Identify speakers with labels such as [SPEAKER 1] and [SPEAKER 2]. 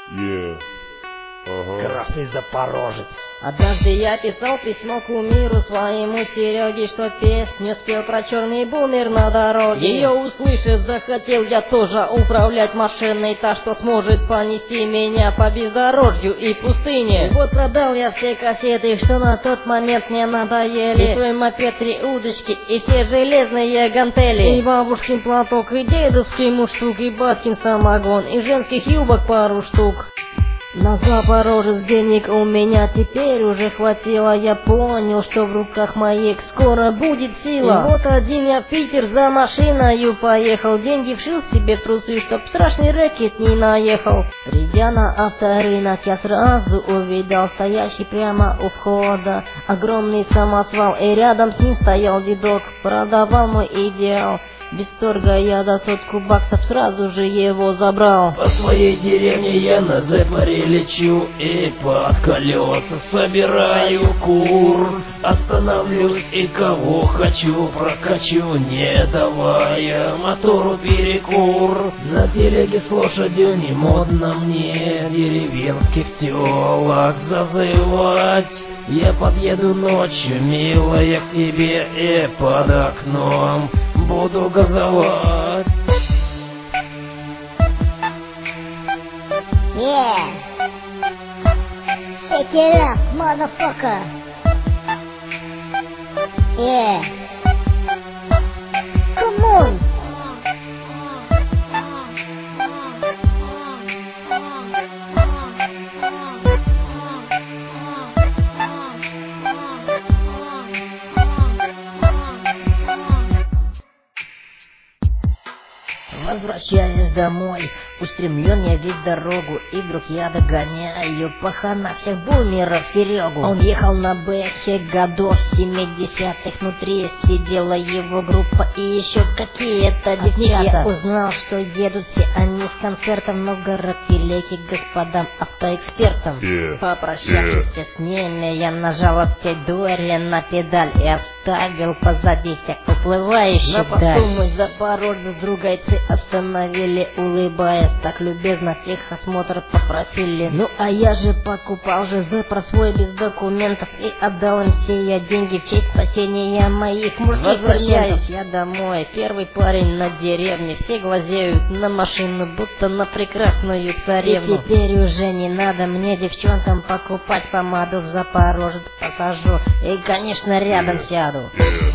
[SPEAKER 1] Красный запорожец.
[SPEAKER 2] Однажды я писал письмо кумиру своему Сереге, что песню спел про черный бумер на дороге. Ее услышав, захотел я тоже управлять машиной, та, что сможет понести меня по бездорожью и пустыне. И вот продал я все кассеты, что на тот момент мне надоели, и свой мопед, 3 удочки, и все железные гантели, и бабушкин платок, и дедовский мундштук, и батькин самогон, и женских юбок пару штук. На Запорожец денег у меня теперь уже хватило. Я понял, что в руках моих скоро будет сила. И вот один я в Питер за машиною поехал, деньги вшил себе в трусы, чтоб страшный рэкет не наехал. Придя на авторынок, я сразу увидал стоящий прямо у входа огромный самосвал, и рядом с ним стоял дедок, продавал мой идеал. Без торга я за 100 баксов сразу же его забрал.
[SPEAKER 1] По своей деревне я на Запоре лечу и под колеса собираю кур. Остановлюсь и кого хочу прокачу, не давая мотору перекур. На телеге с лошадью не модно мне деревенских телок зазывать. Я подъеду ночью, милая, к тебе и под окном буду газовать.
[SPEAKER 3] Shake it up, motherfucker. Come on.
[SPEAKER 2] Возвращаясь домой, устремлен я весь дорогу, и вдруг я догоняю пахана всех бумеров Серегу. Он ехал на Бэхе годов 70-х, внутри сидела его группа и еще какие-то девчата. Я узнал, что едут все они с концертом в Новгород великий господам автоэкспертам. Попрощавшись с ними, я нажал от всей дури на педаль и оставил позади всех уплывающих на посту даль. Мой запорожец другайцы остановили, улыбаясь так любезно, техосмотр попросили. Ну а я же покупал же про свой без документов и отдал им все я деньги в честь спасения моих мужских. Возвращаюсь я домой, первый парень на деревне, все глазеют на машину, будто на прекрасную царевну. И теперь уже не надо мне девчонкам покупать помаду, в Запорожец посажу и, конечно, рядом сяду.